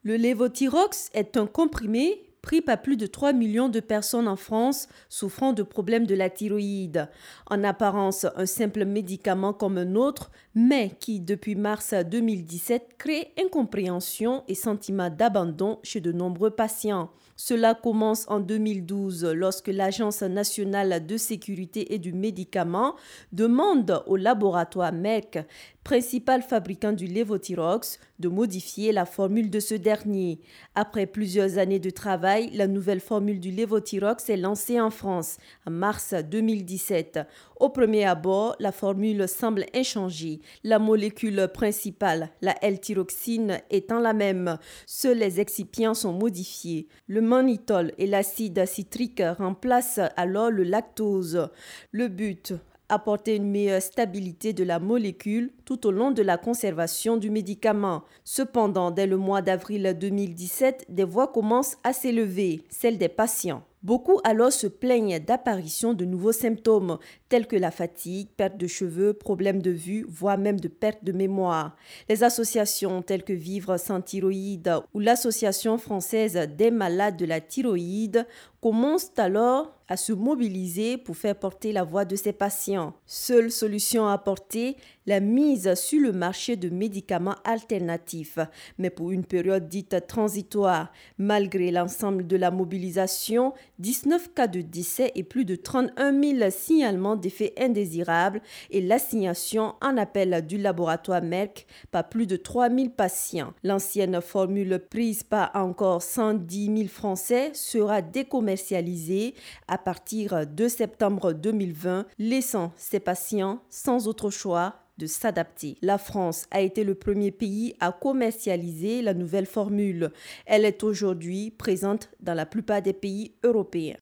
Le Levothyrox est un comprimé pris par plus de 3 millions de personnes en France souffrant de problèmes de la thyroïde. En apparence, un simple médicament comme un autre, mais qui, depuis mars 2017, crée incompréhension et sentiment d'abandon chez de nombreux patients. Cela commence en 2012 lorsque l'Agence nationale de sécurité et du médicament demande au laboratoire Merck, principal fabricant du Levothyrox, de modifier la formule de ce dernier. Après plusieurs années de travail, la nouvelle formule du Levothyrox est lancée en France en mars 2017. Au premier abord, la formule semble inchangée. La molécule principale, la L-thyroxine, étant la même. Seuls les excipients sont modifiés. Le mannitol et l'acide citrique remplacent alors le lactose. Le but, apporter une meilleure stabilité de la molécule tout au long de la conservation du médicament. Cependant, dès le mois d'avril 2017, des voix commencent à s'élever, celles des patients. Beaucoup alors se plaignent d'apparition de nouveaux symptômes, tels que la fatigue, perte de cheveux, problèmes de vue, voire même de perte de mémoire. Les associations telles que Vivre sans thyroïde ou l'Association française des malades de la thyroïde commencent alors à se mobiliser pour faire porter la voix de ces patients. Seule solution à apporter, la mise sur le marché de médicaments alternatifs, mais pour une période dite transitoire. Malgré l'ensemble de la mobilisation, 19 cas de décès et plus de 31 000 signalements d'effets indésirables et l'assignation en appel du laboratoire Merck par plus de 3 000 patients. L'ancienne formule prise par encore 110 000 Français sera décommercialisée à partir de septembre 2020, laissant ces patients sans autre choix de s'adapter. La France a été le premier pays à commercialiser la nouvelle formule. Elle est aujourd'hui présente dans la plupart des pays européens.